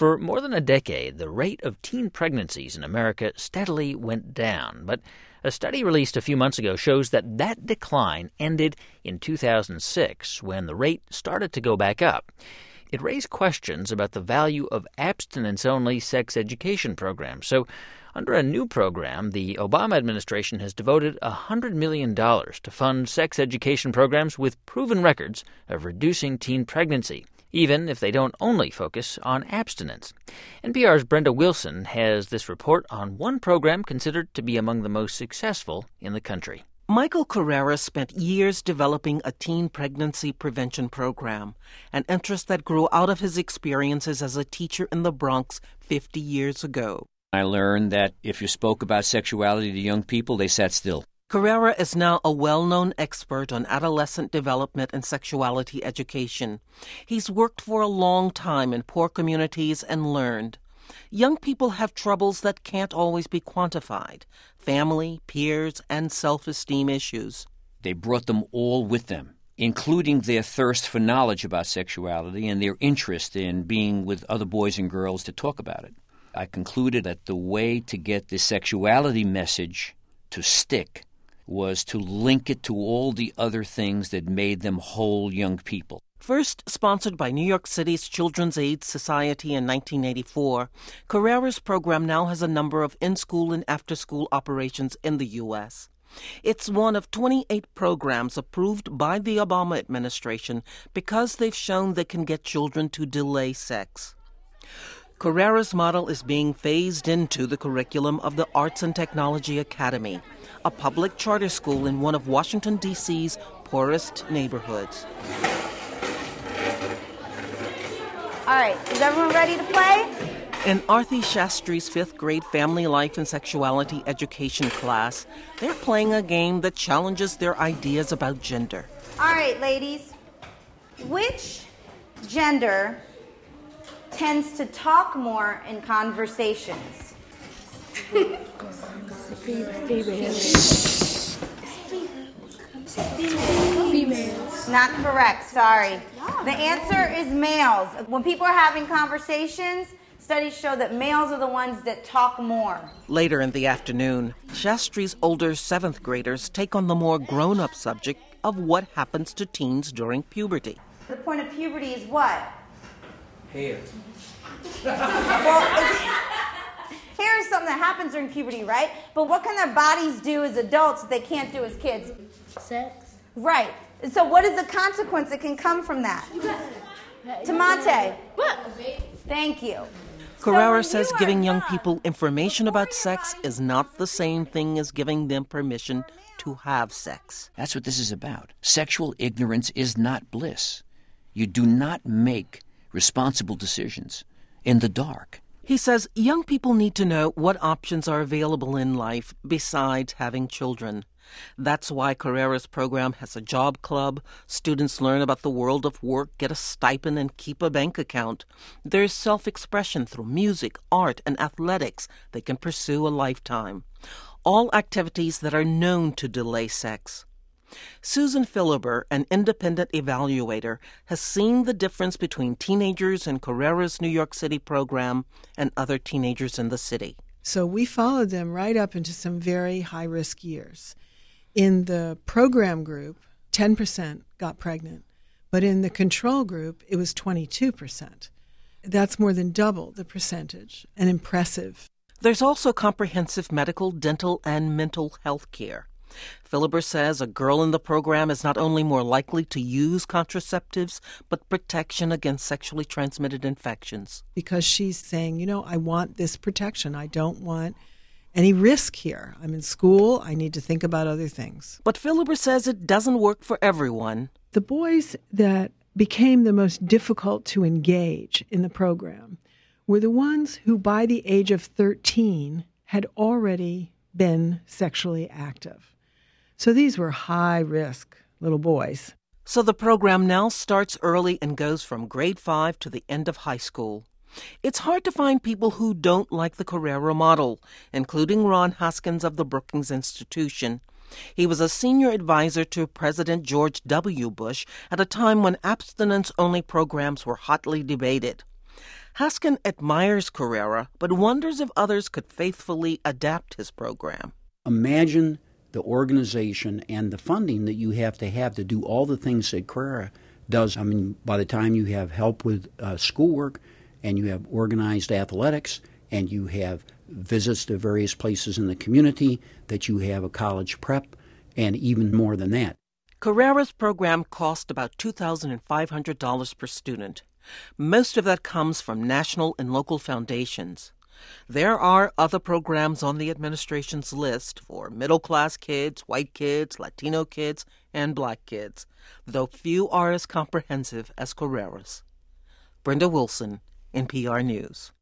For more than a decade, the rate of teen pregnancies in America steadily went down. But a study released a few months ago shows that decline ended in 2006, when the rate started to go back up. It raised questions about the value of abstinence-only sex education programs. So, under a new program, the Obama administration has devoted $100 million to fund sex education programs with proven records of reducing teen pregnancy, even if they don't only focus on abstinence. NPR's Brenda Wilson has this report on one program considered to be among the most successful in the country. Michael Carrera spent years developing a teen pregnancy prevention program, an interest that grew out of his experiences as a teacher in the Bronx 50 years ago. I learned that if you spoke about sexuality to young people, they sat still. Carrera is now a well-known expert on adolescent development and sexuality education. He's worked for a long time in poor communities and learned. Young people have troubles that can't always be quantified: family, peers, and self-esteem issues. They brought them all with them, including their thirst for knowledge about sexuality and their interest in being with other boys and girls to talk about it. I concluded that the way to get the sexuality message to stick was to link it to all the other things that made them whole young people. First sponsored by New York City's Children's Aid Society in 1984, Carrera's program now has a number of in-school and after-school operations in the U.S. It's one of 28 programs approved by the Obama administration because they've shown they can get children to delay sex. Carrera's model is being phased into the curriculum of the Arts and Technology Academy, a public charter school in one of Washington, D.C.'s poorest neighborhoods. All right, is everyone ready to play? In Arthi Shastri's fifth grade family life and sexuality education class, they're playing a game that challenges their ideas about gender. All right, ladies. Which gender tends to talk more in conversations? Females. Not correct, sorry. The answer is males. When people are having conversations, studies show that males are the ones that talk more. Later in the afternoon, Shastri's older seventh graders take on the more grown-up subject of what happens to teens during puberty. The point of puberty is what? Hair. Hair is something that happens during puberty, right? But what can their bodies do as adults that they can't do as kids? Sex. Right. So what is the consequence that can come from that? Tamonte. What? Thank you. Carrera says giving young people information about sex is not the same thing as giving them permission to have sex. That's what this is about. Sexual ignorance is not bliss. You do not make responsible decisions in the dark. He says young people need to know what options are available in life besides having children. That's why Carrera's program has a job club. Students learn about the world of work, get a stipend, and keep a bank account. There's self-expression through music, art, and athletics they can pursue a lifetime. All activities that are known to delay sex. Susan Philibert, an independent evaluator, has seen the difference between teenagers in Carrera's New York City program and other teenagers in the city. So we followed them right up into some very high-risk years. In the program group, 10% got pregnant, but in the control group, it was 22%. That's more than double the percentage, and impressive. There's also comprehensive medical, dental, and mental health care. Philibert says a girl in the program is not only more likely to use contraceptives, but protection against sexually transmitted infections. Because she's saying, I want this protection. I don't want any risk here. I'm in school. I need to think about other things. But Philibert says it doesn't work for everyone. The boys that became the most difficult to engage in the program were the ones who, by the age of 13, had already been sexually active. So these were high-risk little boys. So the program now starts early and goes from grade 5 to the end of high school. It's hard to find people who don't like the Carrera model, including Ron Haskins of the Brookings Institution. He was a senior advisor to President George W. Bush at a time when abstinence-only programs were hotly debated. Haskin admires Carrera, but wonders if others could faithfully adapt his program. Imagine the organization and the funding that you have to do all the things that Carrera does. I mean, by the time you have help with schoolwork, and you have organized athletics, and you have visits to various places in the community, that you have a college prep, and even more than that. Carrera's program cost about $2,500 per student. Most of that comes from national and local foundations. There are other programs on the administration's list for middle-class kids, white kids, Latino kids, and black kids, though few are as comprehensive as Carrera's. Brenda Wilson, NPR News.